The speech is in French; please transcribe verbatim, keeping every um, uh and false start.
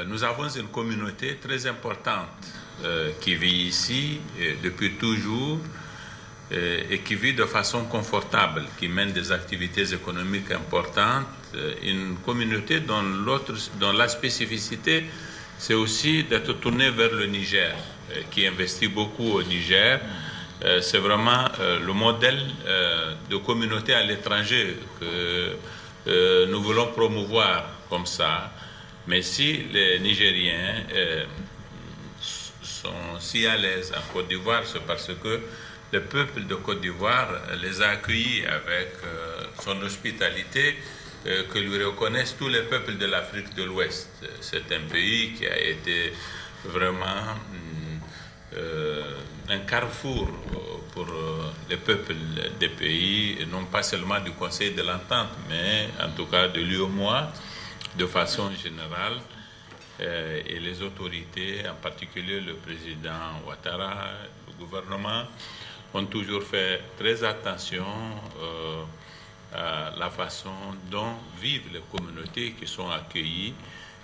nous avons une communauté très importante euh, qui vit ici euh, depuis toujours euh, et qui vit de façon confortable, qui mène des activités économiques importantes. Euh, une communauté dont, l'autre, dont la spécificité, c'est aussi d'être tournée vers le Niger, euh, qui investit beaucoup au Niger. Euh, c'est vraiment euh, le modèle euh, de communauté à l'étranger que euh, nous voulons promouvoir comme ça. Mais si les Nigériens euh, sont si à l'aise en Côte d'Ivoire, c'est parce que le peuple de Côte d'Ivoire les a accueillis avec euh, son hospitalité euh, que lui reconnaissent tous les peuples de l'Afrique de l'Ouest. C'est un pays qui a été vraiment euh, un carrefour pour les peuples des pays, et non pas seulement du Conseil de l'Entente, mais en tout cas de l'U E M O A, de façon générale, euh, et les autorités, en particulier le président Ouattara, le gouvernement, ont toujours fait très attention euh, à la façon dont vivent les communautés qui sont accueillies